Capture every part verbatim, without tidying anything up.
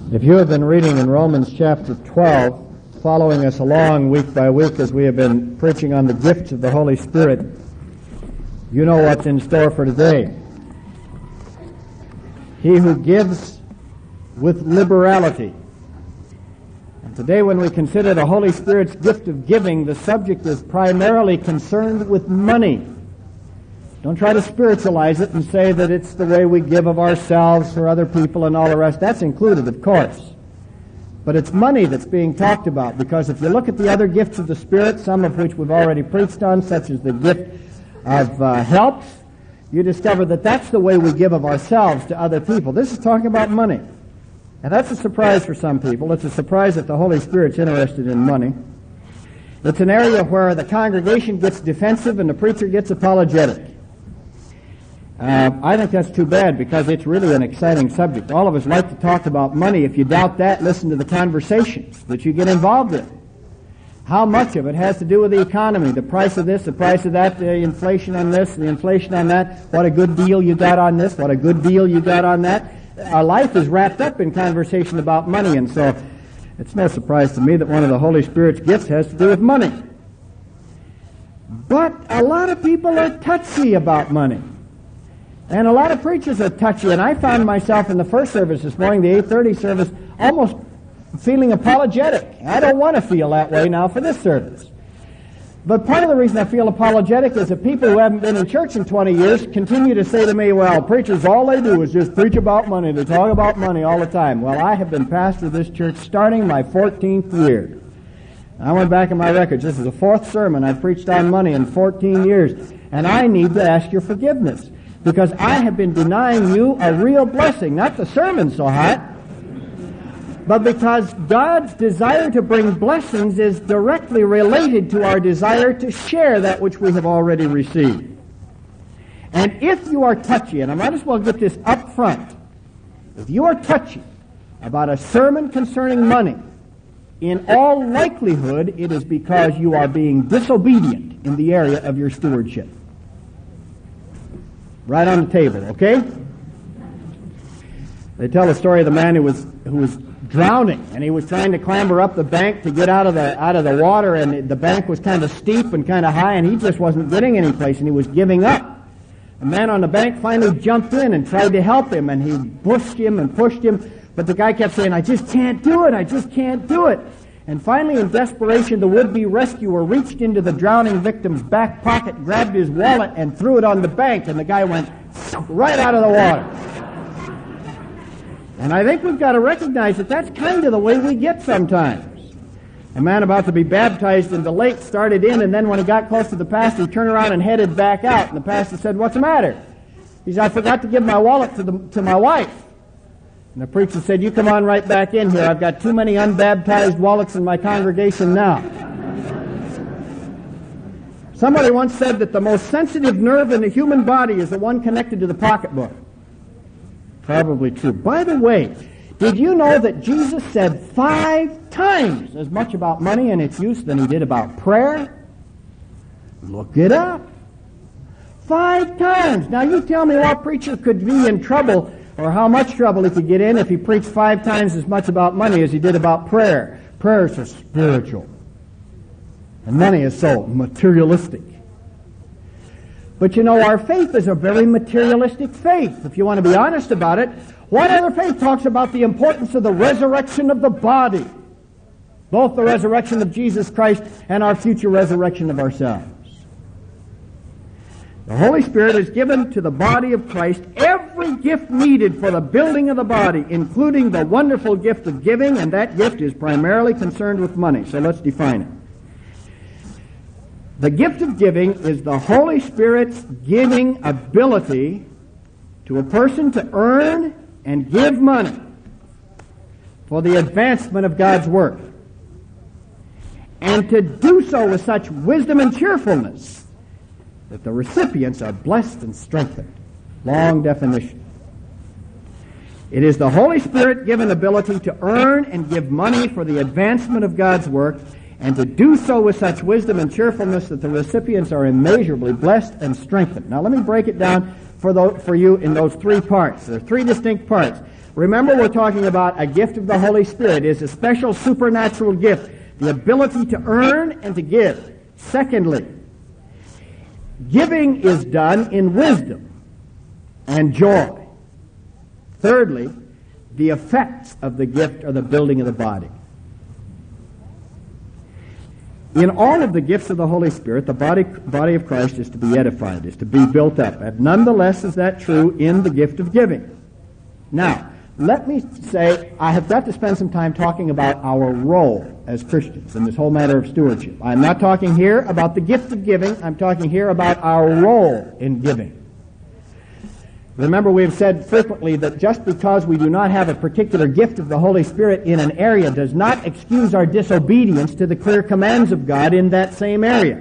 If you have been reading in Romans chapter twelve, following us along week by week as we have been preaching on the gifts of the Holy Spirit, you know what's in store for today. He who gives with liberality. And today when we consider the Holy Spirit's gift of giving, the subject is primarily concerned with money. Don't try to spiritualize it and say that it's the way we give of ourselves for other people and all the rest. That's included, of course. But it's money that's being talked about, because if you look at the other gifts of the Spirit, some of which we've already preached on, such as the gift of uh, helps, you discover that that's the way we give of ourselves to other people. This is talking about money. And that's a surprise for some people. It's a surprise that the Holy Spirit's interested in money. It's an area where the congregation gets defensive and the preacher gets apologetic. Uh, I think that's too bad, because it's really an exciting subject. All of us like to talk about money. If you doubt that, listen to the conversations that you get involved in. How much of it has to do with the economy, the price of this, the price of that, the inflation on this, the inflation on that, what a good deal you got on this, what a good deal you got on that. Our life is wrapped up in conversation about money, and so it's no surprise to me that one of the Holy Spirit's gifts has to do with money. But a lot of people are touchy about money. And a lot of preachers are touchy, and I found myself in the first service this morning, the eight thirty service, almost feeling apologetic. I don't want to feel that way now for this service. But part of the reason I feel apologetic is that people who haven't been in church in twenty years continue to say to me, well, preachers, all they do is just preach about money. They talk about money all the time. Well, I have been pastor of this church starting my fourteenth year. I went back in my records. This is the fourth sermon I've preached on money in fourteen years. And I need to ask your forgiveness, because I have been denying you a real blessing. Not the sermon so hot, but because God's desire to bring blessings is directly related to our desire to share that which we have already received. And if you are touchy, and I might as well get this up front, if you are touchy about a sermon concerning money, in all likelihood it is because you are being disobedient in the area of your stewardship. Right on the table, okay? They tell the story of the man who was who was drowning, and he was trying to clamber up the bank to get out of the out of the water, and the bank was kind of steep and kind of high, and he just wasn't getting any place, and he was giving up. A man on the bank finally jumped in and tried to help him, and he pushed him and pushed him, but the guy kept saying, I just can't do it, I just can't do it. And finally, in desperation, the would-be rescuer reached into the drowning victim's back pocket, grabbed his wallet, and threw it on the bank, and the guy went right out of the water. And I think we've got to recognize that that's kind of the way we get sometimes. A man about to be baptized in the lake started in, and then when he got close to the pastor, he turned around and headed back out. And the pastor said, what's the matter? He said, I forgot to give my wallet to, the, to my wife. And the preacher said, you come on right back in here. I've got too many unbaptized wallets in my congregation now. Somebody once said that the most sensitive nerve in the human body is the one connected to the pocketbook. Probably true. By the way, did you know that Jesus said five times as much about money and its use than he did about prayer? Look it up. Five times. Now you tell me what preacher could be in trouble, or how much trouble he could get in if he preached five times as much about money as he did about prayer. Prayer is so spiritual, and money is so materialistic. But you know, our faith is a very materialistic faith. If you want to be honest about it, what other faith talks about the importance of the resurrection of the body? Both the resurrection of Jesus Christ and our future resurrection of ourselves. The Holy Spirit has given to the body of Christ every gift needed for the building of the body, including the wonderful gift of giving, and that gift is primarily concerned with money. So let's define it. The gift of giving is the Holy Spirit's giving ability to a person to earn and give money for the advancement of God's work, and to do so with such wisdom and cheerfulness that the recipients are blessed and strengthened. Long definition. It is the Holy Spirit-given ability to earn and give money for the advancement of God's work, and to do so with such wisdom and cheerfulness that the recipients are immeasurably blessed and strengthened. Now let me break it down for, the, for you in those three parts. There are three distinct parts. Remember, we're talking about a gift of the Holy Spirit. It is a special supernatural gift, the ability to earn and to give. Secondly, giving is done in wisdom and joy. Thirdly, the effects of the gift are the building of the body. In all of the gifts of the Holy Spirit, the body, body of Christ is to be edified, is to be built up. And nonetheless is that true in the gift of giving. Now, let me say, I have got to spend some time talking about our role as Christians in this whole matter of stewardship. I'm not talking here about the gift of giving. I'm talking here about our role in giving. Remember, we have said frequently that just because we do not have a particular gift of the Holy Spirit in an area does not excuse our disobedience to the clear commands of God in that same area.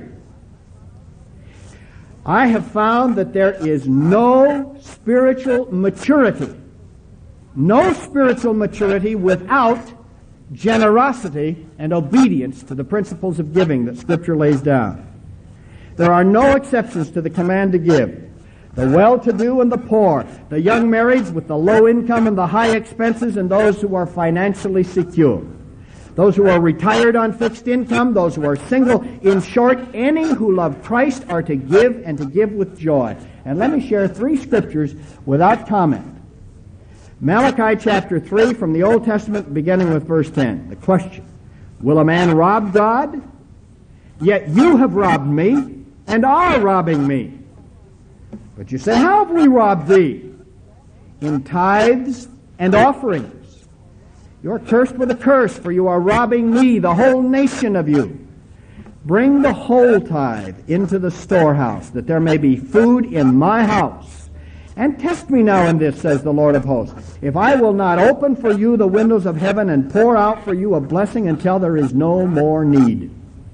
I have found that there is no spiritual maturity, no spiritual maturity without generosity and obedience to the principles of giving that Scripture lays down. There are no exceptions to the command to give. The well-to-do and the poor, the young marrieds with the low income and the high expenses, and those who are financially secure. Those who are retired on fixed income, those who are single. In short, any who love Christ are to give and to give with joy. And let me share three scriptures without comment. Malachi chapter three from the Old Testament, beginning with verse ten. The question, will a man rob God? Yet you have robbed me and are robbing me. But you say, how have we robbed thee? In tithes and offerings. You are cursed with a curse, for you are robbing me, the whole nation of you. Bring the whole tithe into the storehouse, that there may be food in my house. And test me now in this, says the Lord of hosts, if I will not open for you the windows of heaven and pour out for you a blessing until there is no more need.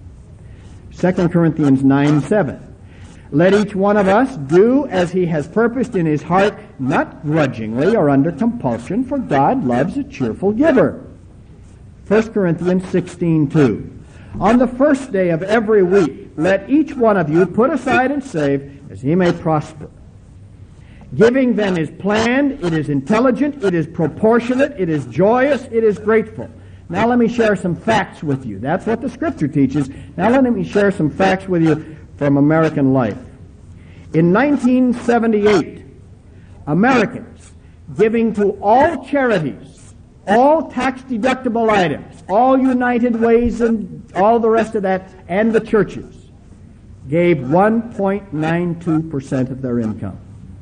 Second Corinthians nine seven. Let each one of us do as he has purposed in his heart, not grudgingly or under compulsion, for God loves a cheerful giver. First Corinthians sixteen two. On the first day of every week, let each one of you put aside and save as he may prosper. Giving then is planned, it is intelligent, it is proportionate, it is joyous, it is grateful. Now let me share some facts with you. That's what the Scripture teaches. Now let me share some facts with you from American life. In nineteen seventy-eight, Americans giving to all charities, all tax-deductible items, all United Ways and all the rest of that, and the churches, gave one point nine two percent of their income.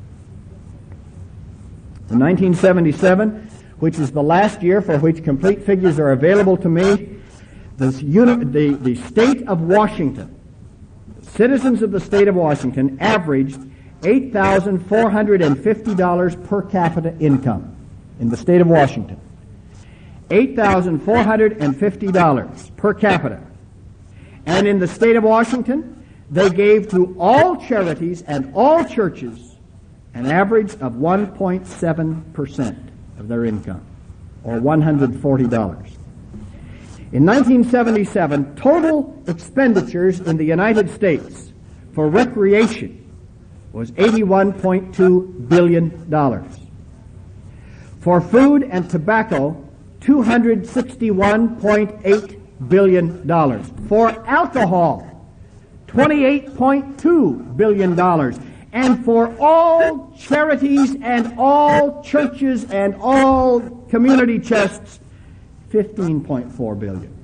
In nineteen seventy-seven, which is the last year for which complete figures are available to me, this uni- the, the state of Washington, citizens of the state of Washington averaged eight thousand four hundred fifty dollars per capita income in the state of Washington. eight thousand four hundred fifty dollars per capita. And in the state of Washington, they gave to all charities and all churches an average of one point seven percent of their income, or one hundred forty dollars. In nineteen seventy-seven, total expenditures in the United States for recreation was eighty-one point two billion dollars. For food and tobacco, two hundred sixty-one point eight billion dollars. For alcohol, twenty-eight point two billion dollars. And for all charities and all churches and all community chests, fifteen point four billion dollars.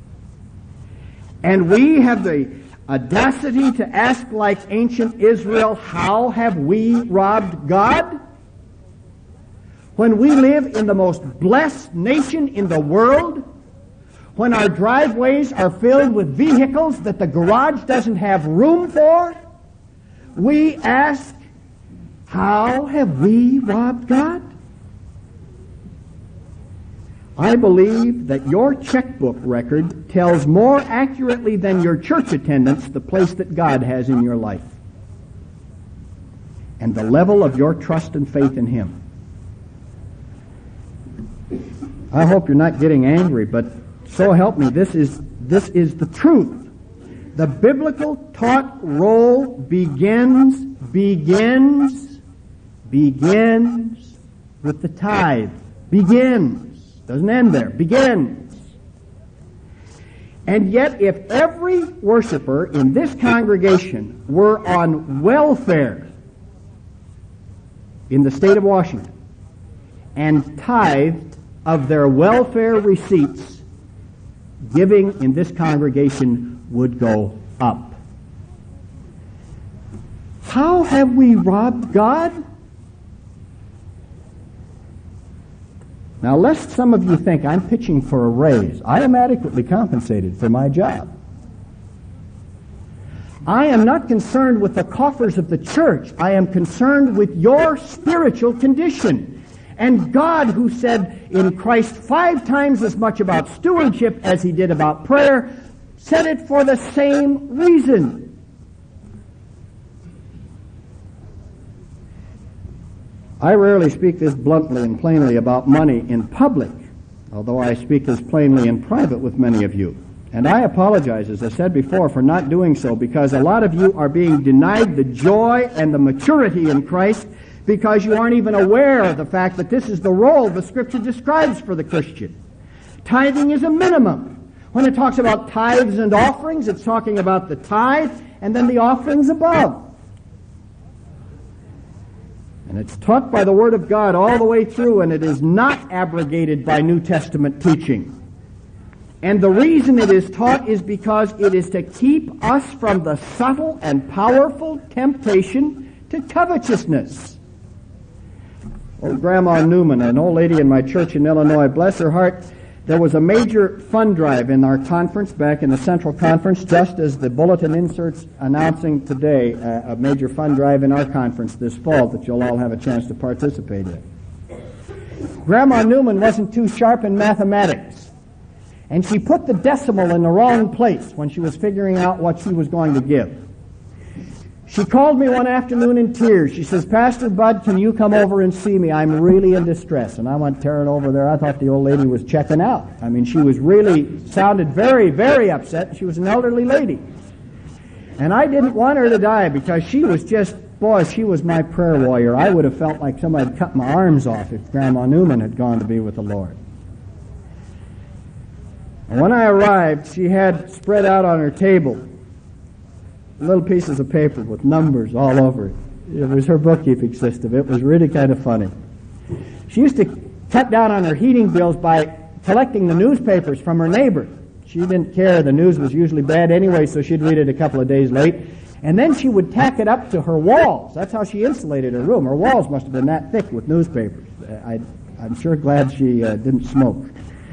And we have the audacity to ask, like ancient Israel, how have we robbed God? When we live in the most blessed nation in the world, when our driveways are filled with vehicles that the garage doesn't have room for, we ask, how have we robbed God? I believe that your checkbook record tells more accurately than your church attendance the place that God has in your life and the level of your trust and faith in Him. I hope you're not getting angry, but so help me, this is, this is the truth. The biblical taught role begins, begins, begins with the tithe. Begins. Doesn't end there. Begins. And yet, if every worshiper in this congregation were on welfare in the state of Washington and tithed of their welfare receipts, giving in this congregation would go up. How have we robbed God? Now, lest some of you think I'm pitching for a raise, I am adequately compensated for my job. I am not concerned with the coffers of the church. I am concerned with your spiritual condition. And God, who said in Christ five times as much about stewardship as he did about prayer, said it for the same reason. I rarely speak this bluntly and plainly about money in public, although I speak this plainly in private with many of you. And I apologize, as I said before, for not doing so, because a lot of you are being denied the joy and the maturity in Christ because you aren't even aware of the fact that this is the role the Scripture describes for the Christian. Tithing is a minimum. When it talks about tithes and offerings, it's talking about the tithe and then the offerings above. And it's taught by the Word of God all the way through, and it is not abrogated by New Testament teaching. And the reason it is taught is because it is to keep us from the subtle and powerful temptation to covetousness. Old Grandma Newman, an old lady in my church in Illinois, bless her heart, there was a major fund drive in our conference back in the Central Conference, just as the bulletin inserts announcing today uh, a major fund drive in our conference this fall that you'll all have a chance to participate in. Grandma Newman wasn't too sharp in mathematics, and she put the decimal in the wrong place when she was figuring out what she was going to give. She called me one afternoon in tears. She says, "Pastor Bud, can you come over and see me? I'm really in distress." And I went tearing over there. I thought the old lady was checking out. I mean, she was really, sounded very, very upset. She was an elderly lady. And I didn't want her to die because she was just, boy, she was my prayer warrior. I would have felt like somebody had cut my arms off if Grandma Newman had gone to be with the Lord. And when I arrived, she had spread out on her table little pieces of paper with numbers all over it. It was her bookkeeping system. It was really kind of funny. She used to cut down on her heating bills by collecting the newspapers from her neighbor. She didn't care. The news was usually bad anyway, so she'd read it a couple of days late. And then she would tack it up to her walls. That's how she insulated her room. Her walls must have been that thick with newspapers. I, I'm sure glad she uh, didn't smoke.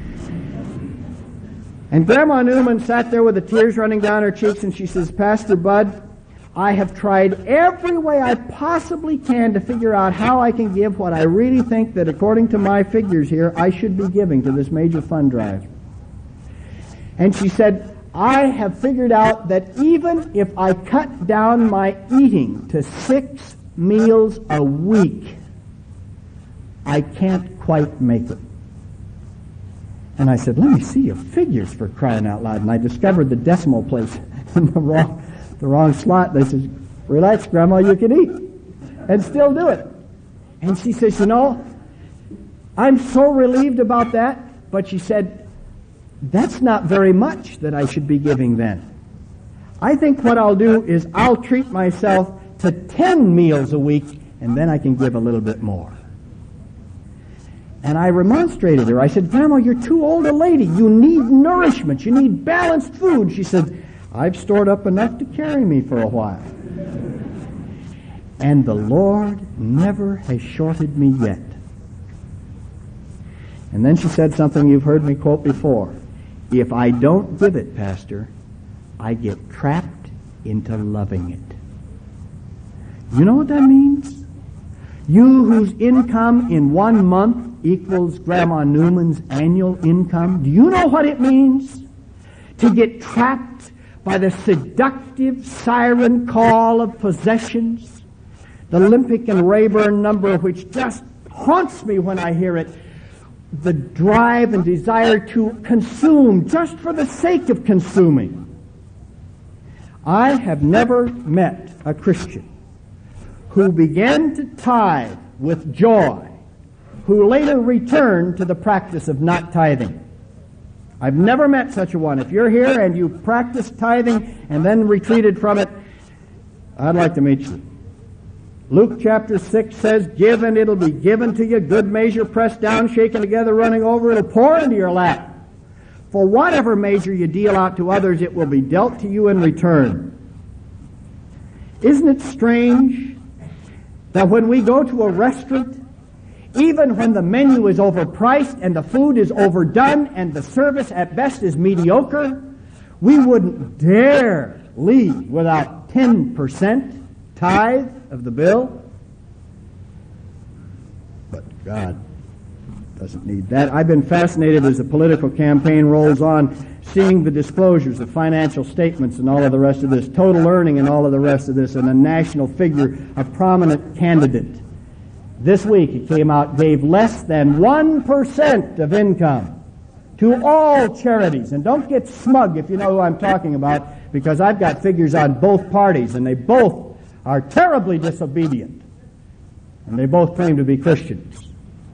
And Grandma Newman sat there with the tears running down her cheeks, and she says, "Pastor Bud, I have tried every way I possibly can to figure out how I can give what I really think that, according to my figures here, I should be giving to this major fund drive." And she said, "I have figured out that even if I cut down my eating to six meals a week, I can't quite make it." And I said, "Let me see your figures, for crying out loud." And I discovered the decimal place in the wrong, the wrong slot. They said, "Relax, Grandma, you can eat and still do it." And she says, "You know, I'm so relieved about that." But she said, "That's not very much that I should be giving then. I think what I'll do is I'll treat myself to ten meals a week, and then I can give a little bit more." And I remonstrated her. I said, "Grandma, you're too old a lady. You need nourishment. You need balanced food." She said, "I've stored up enough to carry me for a while. And the Lord never has shorted me yet." And then she said something you've heard me quote before. "If I don't give it, Pastor, I get trapped into loving it." You know what that means? You whose income in one month equals Grandma Newman's annual income, do you know what it means to get trapped by the seductive siren call of possessions, the Olympic and Rayburn number, which just haunts me when I hear it, the drive and desire to consume just for the sake of consuming? I have never met a Christian who began to tithe with joy who later returned to the practice of not tithing. I've never met such a one. If you're here and you practiced tithing and then retreated from it, I'd like to meet you. Luke chapter six says, "Give and it'll be given to you, good measure, pressed down, shaken together, running over, it'll pour into your lap. For whatever measure you deal out to others, it will be dealt to you in return." Isn't it strange that when we go to a restaurant, even when the menu is overpriced and the food is overdone and the service at best is mediocre, we wouldn't dare leave without ten percent tithe of the bill? But God doesn't need that. I've been fascinated as the political campaign rolls on, seeing the disclosures of financial statements and all of the rest of this, total earning and all of the rest of this, and a national figure, a prominent candidate. This week it came out, gave less than one percent of income to all charities. And don't get smug if you know who I'm talking about, because I've got figures on both parties, and they both are terribly disobedient. And they both claim to be Christians.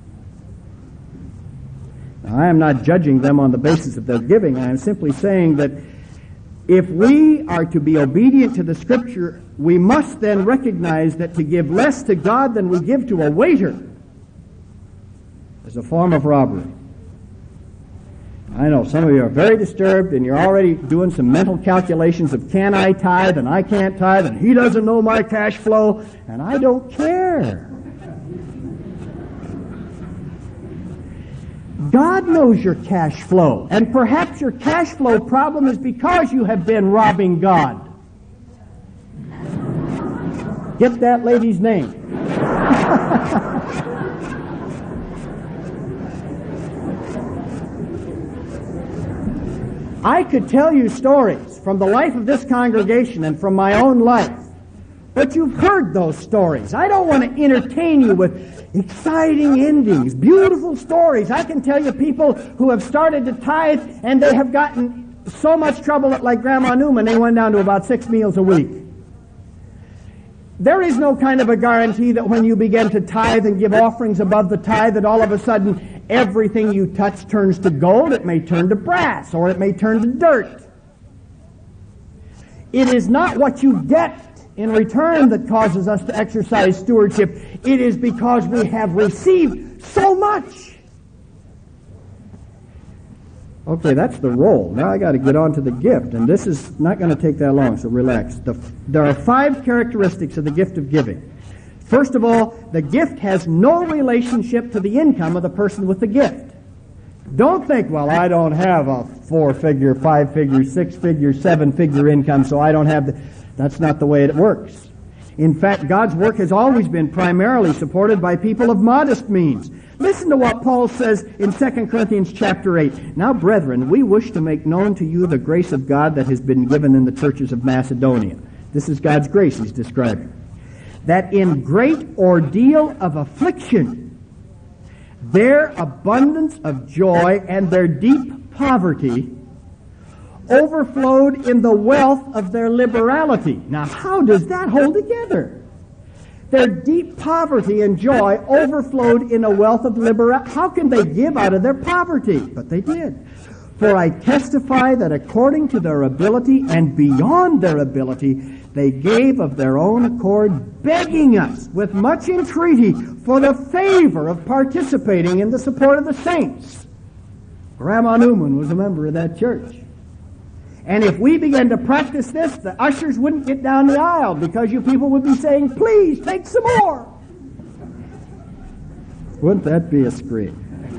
Now, I am not judging them on the basis of their giving. I am simply saying that if we are to be obedient to the Scripture, we must then recognize that to give less to God than we give to a waiter is a form of robbery. I know some of you are very disturbed and you're already doing some mental calculations of, can I tithe and I can't tithe and he doesn't know my cash flow and I don't care. God knows your cash flow, and perhaps your cash flow problem is because you have been robbing God. Get that lady's name. I could tell you stories from the life of this congregation and from my own life, but you've heard those stories. I don't want to entertain you with exciting endings, beautiful stories. I can tell you people who have started to tithe and they have gotten so much trouble that, like Grandma Newman, they went down to about six meals a week. There is no kind of a guarantee that when you begin to tithe and give offerings above the tithe that all of a sudden everything you touch turns to gold. It may turn to brass or it may turn to dirt. It is not what you get in return that causes us to exercise stewardship. It is because we have received so much. Okay, that's the role. Now I got to get on to the gift, and this is not going to take that long, so relax. The, there are five characteristics of the gift of giving. First of all, the gift has no relationship to the income of the person with the gift. Don't think, well, I don't have a four-figure, five-figure, six-figure, seven-figure income, so I don't have the... That's not the way it works. In fact, God's work has always been primarily supported by people of modest means. Listen to what Paul says in Second Corinthians chapter eight. "Now, brethren, we wish to make known to you the grace of God that has been given in the churches of Macedonia." This is God's grace he's describing. "That in great ordeal of affliction, their abundance of joy and their deep poverty overflowed in the wealth of their liberality." Now, how does that hold together? Their deep poverty and joy overflowed in a wealth of liberality. How can they give out of their poverty? But they did. "For I testify that according to their ability and beyond their ability, they gave of their own accord, begging us with much entreaty for the favor of participating in the support of the saints." Grandma Newman was a member of that church. And if we began to practice this, the ushers wouldn't get down the aisle because you people would be saying, "Please, take some more." Wouldn't that be a scream?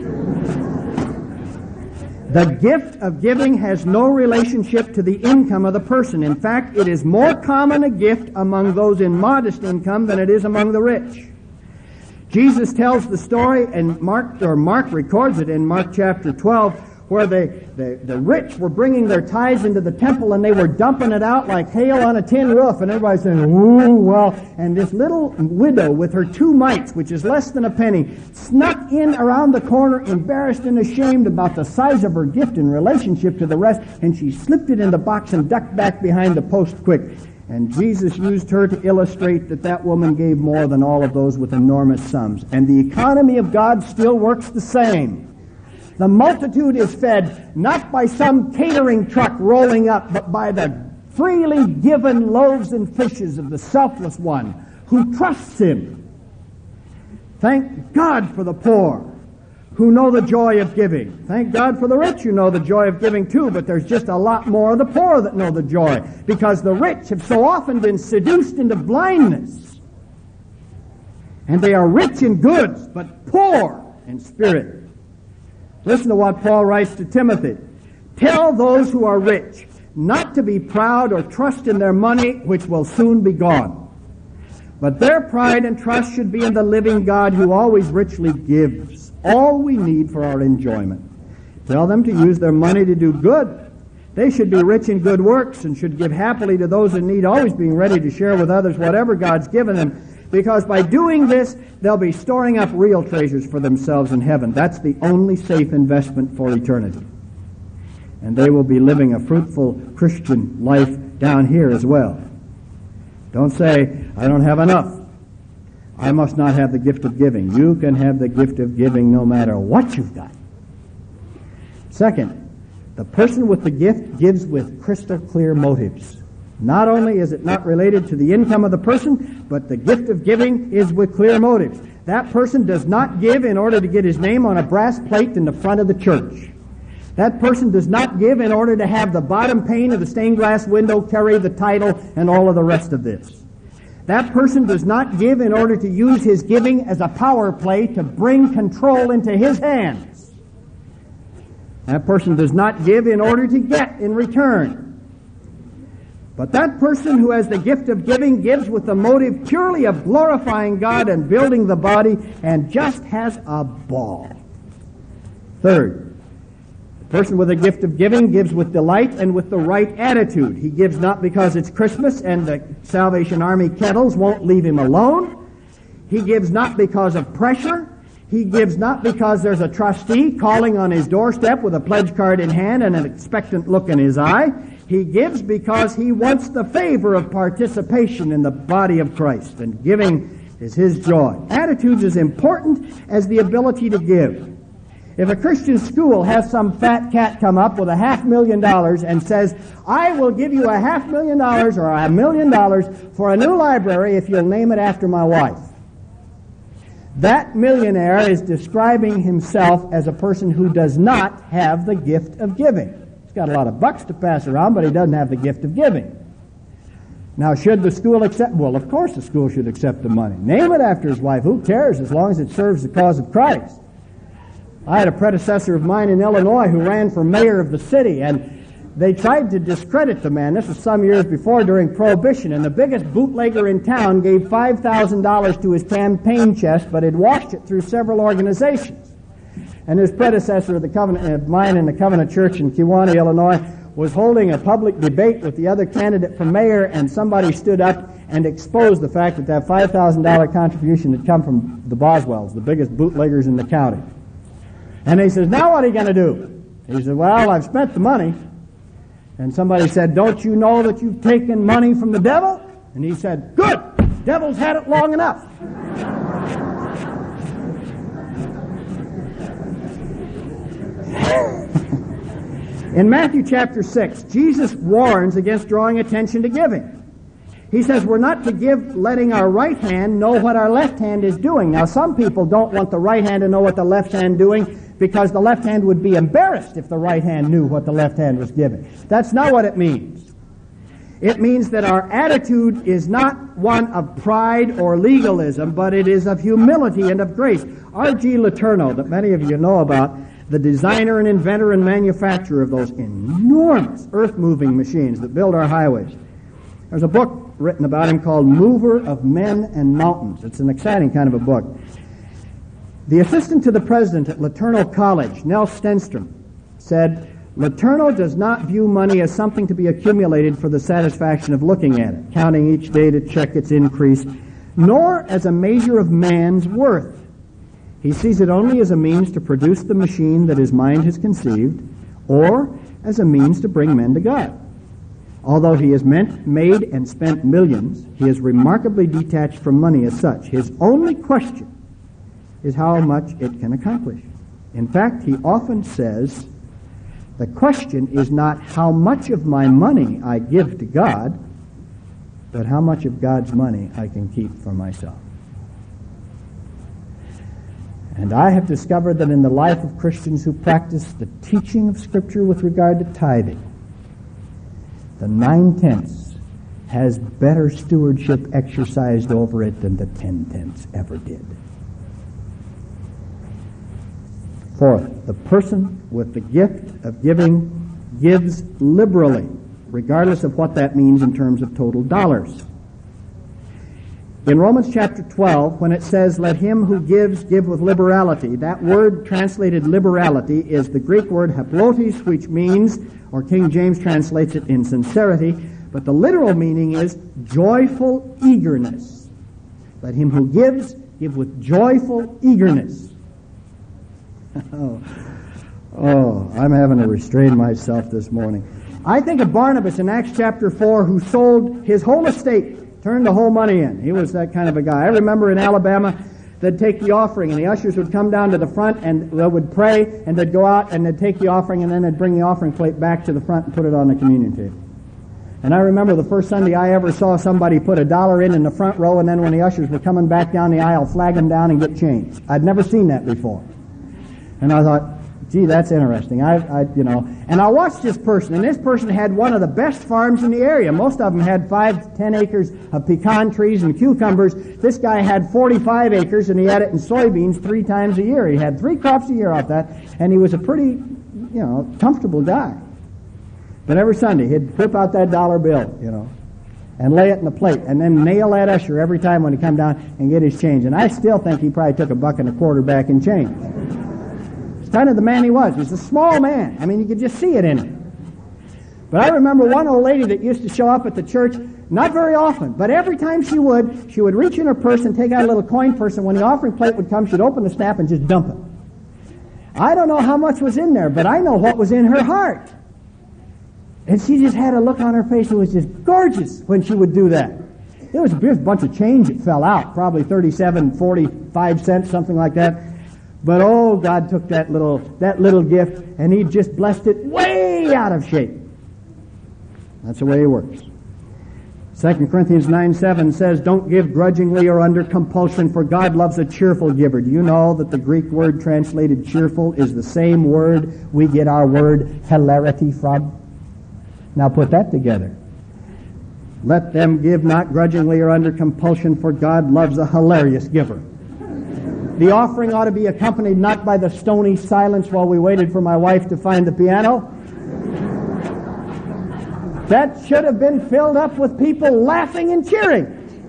The gift of giving has no relationship to the income of the person. In fact, it is more common a gift among those in modest income than it is among the rich. Jesus tells the story, and Mark, or Mark records it in Mark chapter twelve, where they, the, the rich were bringing their tithes into the temple and they were dumping it out like hail on a tin roof, and everybody's saying, "Ooh, well," and this little widow with her two mites, which is less than a penny, snuck in around the corner, embarrassed and ashamed about the size of her gift in relationship to the rest, and she slipped it in the box and ducked back behind the post quick. And Jesus used her to illustrate that that woman gave more than all of those with enormous sums. And the economy of God still works the same. The multitude is fed not by some catering truck rolling up, but by the freely given loaves and fishes of the selfless one who trusts him. Thank God for the poor who know the joy of giving. Thank God for the rich who know the joy of giving too, but there's just a lot more of the poor that know the joy, because the rich have so often been seduced into blindness. And they are rich in goods, but poor in spirit. Listen to what Paul writes to Timothy. Tell those who are rich not to be proud or trust in their money, which will soon be gone. But their pride and trust should be in the living God, who always richly gives all we need for our enjoyment. Tell them to use their money to do good. They should be rich in good works and should give happily to those in need, always being ready to share with others whatever God's given them, because by doing this, they'll be storing up real treasures for themselves in heaven. That's the only safe investment for eternity. And they will be living a fruitful Christian life down here as well. Don't say, I don't have enough. I must not have the gift of giving. You can have the gift of giving no matter what you've got. Second, the person with the gift gives with crystal clear motives. Not only is it not related to the income of the person, but the gift of giving is with clear motives. That person does not give in order to get his name on a brass plate in the front of the church. That person does not give in order to have the bottom pane of the stained glass window carry the title and all of the rest of this. That person does not give in order to use his giving as a power play to bring control into his hands. That person does not give in order to get in return. But that person who has the gift of giving gives with the motive purely of glorifying God and building the body, and just has a ball. Third, the person with a gift of giving gives with delight and with the right attitude. He gives not because it's Christmas and the Salvation Army kettles won't leave him alone. He gives not because of pressure. He gives not because there's a trustee calling on his doorstep with a pledge card in hand and an expectant look in his eye. He gives because he wants the favor of participation in the body of Christ, and giving is his joy. Attitudes as important as the ability to give. If a Christian school has some fat cat come up with a half million dollars and says, I will give you a half million dollars or a million dollars for a new library if you'll name it after my wife, that millionaire is describing himself as a person who does not have the gift of giving. He's got a lot of bucks to pass around, but he doesn't have the gift of giving. Now, should the school accept? Well, of course the school should accept the money. Name it after his wife. Who cares, as long as it serves the cause of Christ. I had a predecessor of mine in Illinois who ran for mayor of the city, and they tried to discredit the man. This was some years before, during Prohibition, and the biggest bootlegger in town gave five thousand dollars to his campaign chest, but had washed it through several organizations. And his predecessor of the Covenant, of mine in the Covenant Church in Kewanee, Illinois, was holding a public debate with the other candidate for mayor, and somebody stood up and exposed the fact that that five thousand dollars contribution had come from the Boswells, the biggest bootleggers in the county. And he says, now what are you going to do? He said, well, I've spent the money. And somebody said, don't you know that you've taken money from the devil? And he said, good, devil's had it long enough. In Matthew chapter six, Jesus warns against drawing attention to giving. He says we're not to give letting our right hand know what our left hand is doing. Now, some people don't want the right hand to know what the left hand is doing because the left hand would be embarrassed if the right hand knew what the left hand was giving. That's not what it means. It means that our attitude is not one of pride or legalism, but it is of humility and of grace. R G Letourneau, that many of you know about, the designer and inventor and manufacturer of those enormous earth-moving machines that build our highways. There's a book written about him called Mover of Men and Mountains. It's an exciting kind of a book. The assistant to the president at Letourneau College, Nell Stenstrom, said, Letourneau does not view money as something to be accumulated for the satisfaction of looking at it, counting each day to check its increase, nor as a measure of man's worth. He sees it only as a means to produce the machine that his mind has conceived, or as a means to bring men to God. Although he has meant, made and spent millions, he is remarkably detached from money as such. His only question is how much it can accomplish. In fact, he often says, the question is not how much of my money I give to God, but how much of God's money I can keep for myself. And I have discovered that in the life of Christians who practice the teaching of Scripture with regard to tithing, the nine-tenths has better stewardship exercised over it than the ten-tenths ever did. Fourth, the person with the gift of giving gives liberally, regardless of what that means in terms of total dollars. In Romans chapter twelve, when it says, let him who gives give with liberality, that word translated liberality is the Greek word haplotes, which means, or King James translates it in sincerity, but the literal meaning is joyful eagerness. Let him who gives give with joyful eagerness. oh, oh, I'm having to restrain myself this morning. I think of Barnabas in Acts chapter four, who sold his whole estate, turned the whole money in. He was that kind of a guy. I remember in Alabama, they'd take the offering, and the ushers would come down to the front, and they would pray, and they'd go out, and they'd take the offering, and then they'd bring the offering plate back to the front and put it on the communion table. And I remember the first Sunday I ever saw somebody put a dollar in in the front row, and then when the ushers were coming back down the aisle, flag them down and get change. I'd never seen that before. And I thought, gee, that's interesting. I, I, you know, and I watched this person, and this person had one of the best farms in the area. Most of them had five, ten acres of pecan trees and cucumbers. This guy had forty-five acres, and he had it in soybeans three times a year. He had three crops a year off that, and he was a pretty, you know, comfortable guy. But every Sunday, he'd whip out that dollar bill, you know, and lay it in the plate, and then nail that usher every time when he come down and get his change. And I still think he probably took a buck and a quarter back in change. Kind of the man he was. He was a small man. I mean, you could just see it in him. But I remember one old lady that used to show up at the church, not very often, but every time she would, she would reach in her purse and take out a little coin purse, and when the offering plate would come, she'd open the snap and just dump it. I don't know how much was in there, but I know what was in her heart. And she just had a look on her face that was just gorgeous when she would do that. There was a bunch of change that fell out, probably thirty-seven, forty-five cents, something like that. But oh, God took that little that little gift, and He just blessed it way out of shape. That's the way He works. Second Corinthians nine seven says, don't give grudgingly or under compulsion, for God loves a cheerful giver. Do you know that the Greek word translated cheerful is the same word we get our word hilarity from? Now put that together. Let them give not grudgingly or under compulsion, for God loves a hilarious giver. The offering ought to be accompanied not by the stony silence while we waited for my wife to find the piano. That should have been filled up with people laughing and cheering.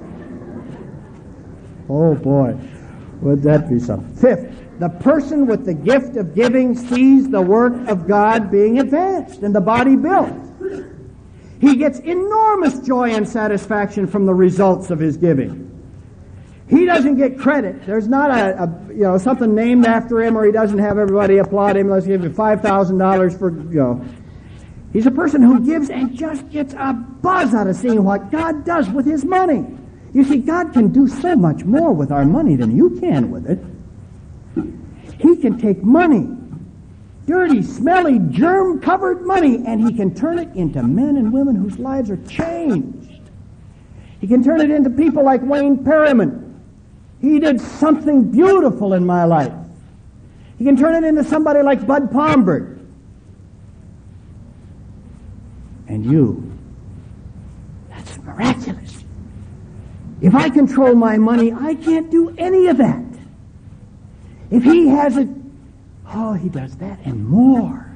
Oh boy, would that be something. Fifth, the person with the gift of giving sees the work of God being advanced and the body built. He gets enormous joy and satisfaction from the results of his giving. He doesn't get credit. There's not a, a you know something named after him, or he doesn't have everybody applaud him. Let's give him five thousand dollars for you know. He's a person who gives and just gets a buzz out of seeing what God does with His money. You see, God can do so much more with our money than you can with it. He can take money, dirty, smelly, germ-covered money, and He can turn it into men and women whose lives are changed. He can turn it into people like Wayne Perryman. He did something beautiful in my life. He can turn it into somebody like Bud Pomberg. And you, that's miraculous. If I control my money, I can't do any of that. If He has it, oh, He does that and more.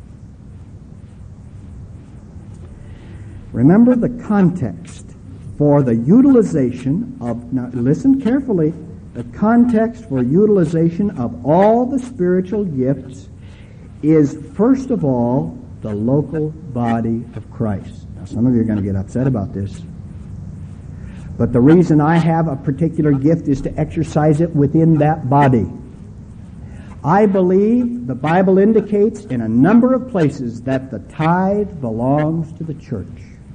Remember the context for the utilization of, now listen carefully, the context for utilization of all the spiritual gifts is, first of all, the local body of Christ. Now, some of you are going to get upset about this. But the reason I have a particular gift is to exercise it within that body. I believe the Bible indicates in a number of places that the tithe belongs to the church.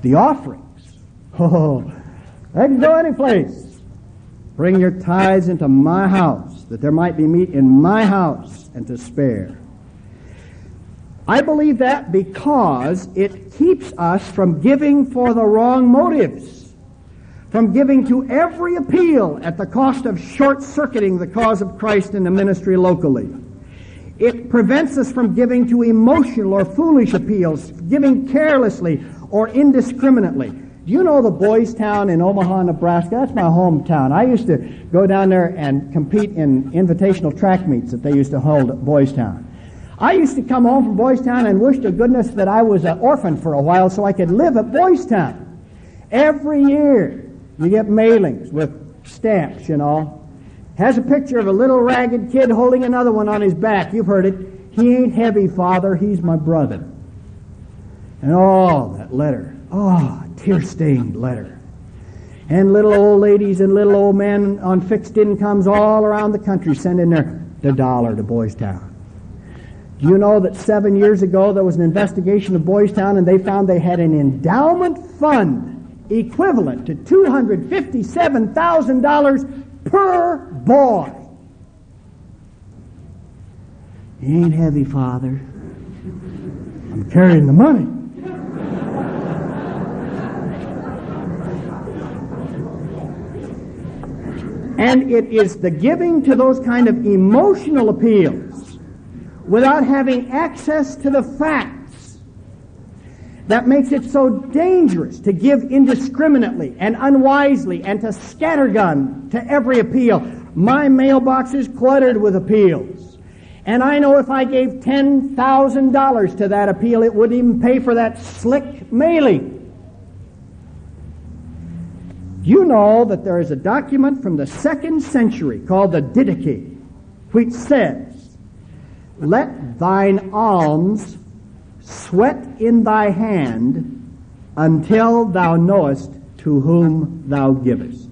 the offerings. Oh, they can go any place. Bring your tithes into my house, that there might be meat in my house and to spare. I believe that because it keeps us from giving for the wrong motives, from giving to every appeal at the cost of short-circuiting the cause of Christ in the ministry locally. It prevents us from giving to emotional or foolish appeals, giving carelessly or indiscriminately. Do you know the Boys Town in Omaha, Nebraska? That's my hometown. I used to go down there and compete in invitational track meets that they used to hold at Boys Town. I used to come home from Boys Town and wish to goodness that I was an orphan for a while so I could live at Boys Town. Every year you get mailings with stamps, you know. Has a picture of a little ragged kid holding another one on his back. You've heard it. He ain't heavy, Father. He's my brother. And oh, that letter. Oh, tear-stained letter. And little old ladies and little old men on fixed incomes all around the country sending their, their dollar to Boys Town. Do you know that seven years ago there was an investigation of Boys Town and they found they had an endowment fund equivalent to two hundred fifty-seven thousand dollars per boy. He ain't heavy, Father. I'm carrying the money. And it is the giving to those kind of emotional appeals without having access to the facts that makes it so dangerous to give indiscriminately and unwisely and to scattergun to every appeal. My mailbox is cluttered with appeals. And I know if I gave ten thousand dollars to that appeal, it wouldn't even pay for that slick mailing. You know that there is a document from the second century called the Didache, which says, "Let thine alms sweat in thy hand until thou knowest to whom thou givest."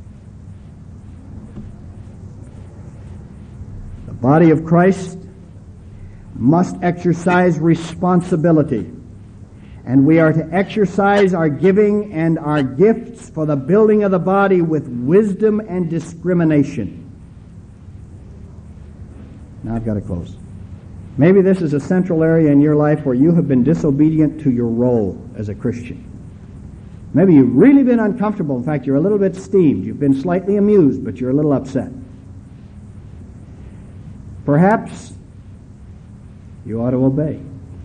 The body of Christ must exercise responsibility, and we are to exercise our giving and our gifts for the building of the body with wisdom and discrimination. Now I've got to close. Maybe this is a central area in your life where you have been disobedient to your role as a Christian. Maybe you've really been uncomfortable. In fact, you're a little bit steamed. You've been slightly amused, but you're a little upset. Perhaps you ought to obey.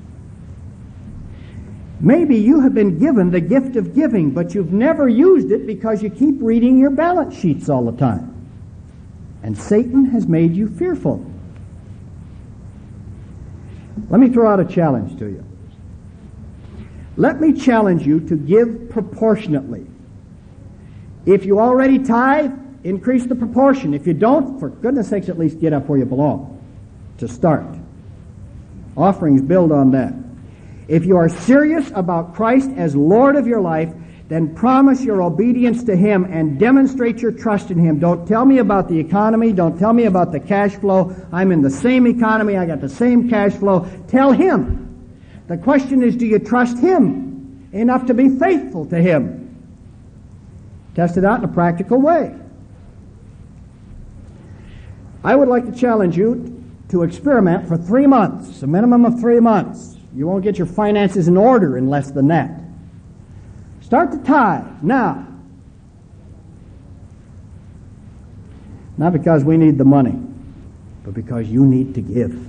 Maybe you have been given the gift of giving, but you've never used it because you keep reading your balance sheets all the time. And Satan has made you fearful. Let me throw out a challenge to you. Let me challenge you to give proportionately. If you already tithe, increase the proportion. If you don't, for goodness sakes, at least get up where you belong to start. Offerings build on that. If you are serious about Christ as Lord of your life, then promise your obedience to Him and demonstrate your trust in Him. Don't tell me about the economy. Don't tell me about the cash flow. I'm in the same economy. I got the same cash flow. Tell Him. The question is, do you trust Him enough to be faithful to Him? Test it out in a practical way. I would like to challenge you to experiment for three months, a minimum of three months. You won't get your finances in order in less than that. Start to tithe now. Not because we need the money, but because you need to give.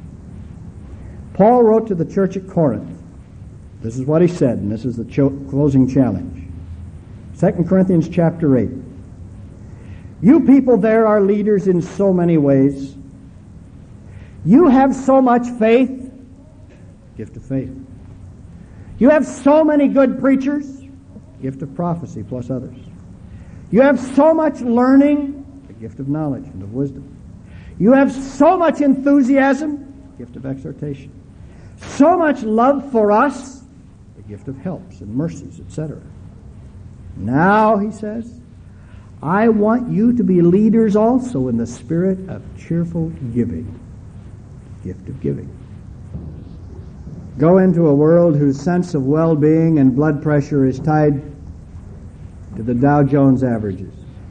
Paul wrote to the church at Corinth. This is what he said, and this is the cho- closing challenge. Second Corinthians chapter eight. You people there are leaders in so many ways. You have so much faith. Gift of faith. You have so many good preachers. Gift of prophecy plus others. You have so much learning. The gift of knowledge and of wisdom. You have so much enthusiasm. Gift of exhortation. So much love for us. The gift of helps and mercies, et cetera. Now, he says, I want you to be leaders also in the spirit of cheerful giving. Gift of giving. go into a world whose sense of well-being and blood pressure is tied to the Dow Jones averages.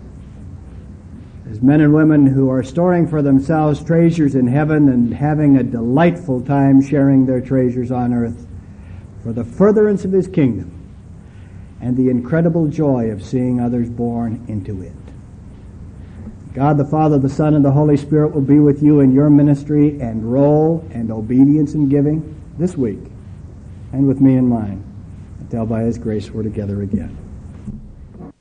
As men and women who are storing for themselves treasures in heaven and having a delightful time sharing their treasures on earth for the furtherance of His kingdom and the incredible joy of seeing others born into it. God the Father, the Son, and the Holy Spirit will be with you in your ministry and role and obedience in giving this week, and with me in mine, until by His grace we're together again.